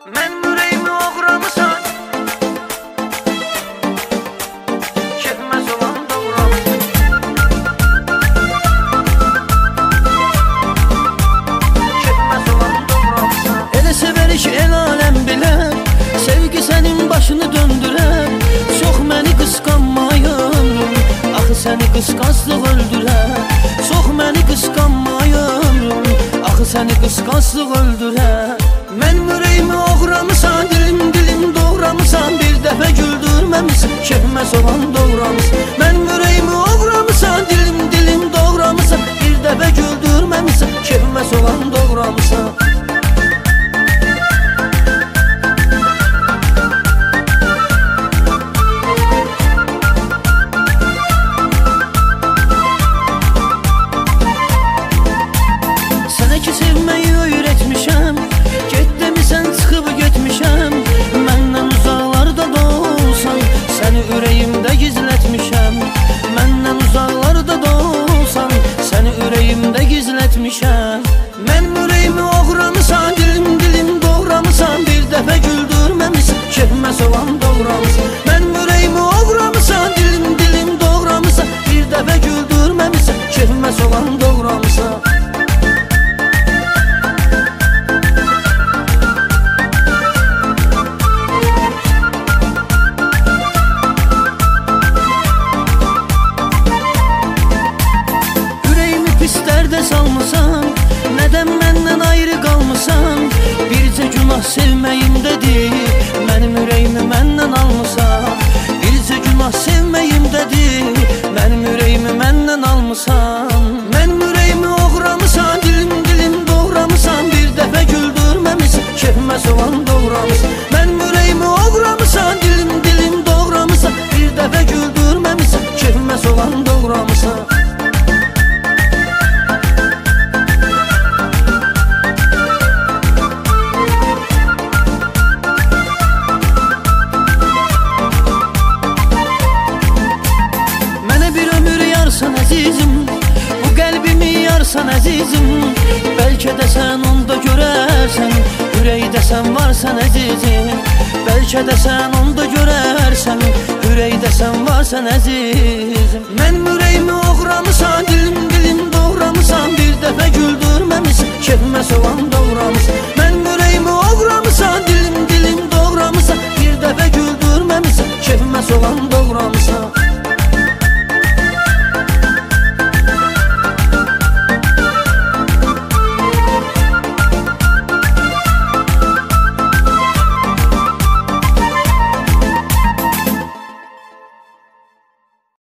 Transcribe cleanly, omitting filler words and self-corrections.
Mən ürəyimi oğramısan, getməz olan doğramısan. Getməz olan doğramısan. Elə sevərik el aləm bilər, sevgi sənin başını döndürər. Çox məni qısqanmayın, axı səni qısqanclıq öldürər. Çox məni qısqanmayın, axı səni qısqanclıq öldürər. Mən ürəyimi oğramısan, dilim doğramısan. Bir dəfə güldürməmisən, getməz olan doğramısan. Mən ürəyimi oğramısan, dilim doğramısan. Bir dəfə güldürməmisən, getməz olan doğramısan. Sənə ki sevməyi öyrətmişəm, get demisən çıxıb getmişəm. Məndən uzaqlarda da olsan, səni ürəyimdə gizlətmişəm. Məndən uzaqlarda da olsan, səni ürəyimdə gizlətmişəm. Mən ürəyimi oğramısan, dilim doğramısan. Bir dəfə güldürməmisən, getməz olan doğramısan. Mən ürəyimi oğramısan, dilim doğramısan. Bir dəfə güldürməmisən, getməz olan doğramısan. Pislərdə salmısan, nədən məndən ayrı qalmısan? Bircə günah sevməyimdədir, mənim ürəyimi məndən almısan. Bircə günah sevməyimdədir, mənim ürəyimi məndən almısan. Mən ürəyimi oğramısan, dilim doğramısan. Bir dəfə güldürməmisən, getməz olan doğramısan. Mən ürəyimi oğramısan, dilim doğramısan. Bir dəfə güldürməmisən, getməz olan doğramısan. Yarsan əzizim, bu qəlbimi yarsan əzizim. Bəlkə də sən onda görərsən, ürəkdə sən varsan əzizim. Bəlkə də sən onda görərsən, ürəkdə sən varsan əzizim. Mən ürəyimi oğramısan, dilim doğramısan. Bir dəfə güldürməmisən, getməz olan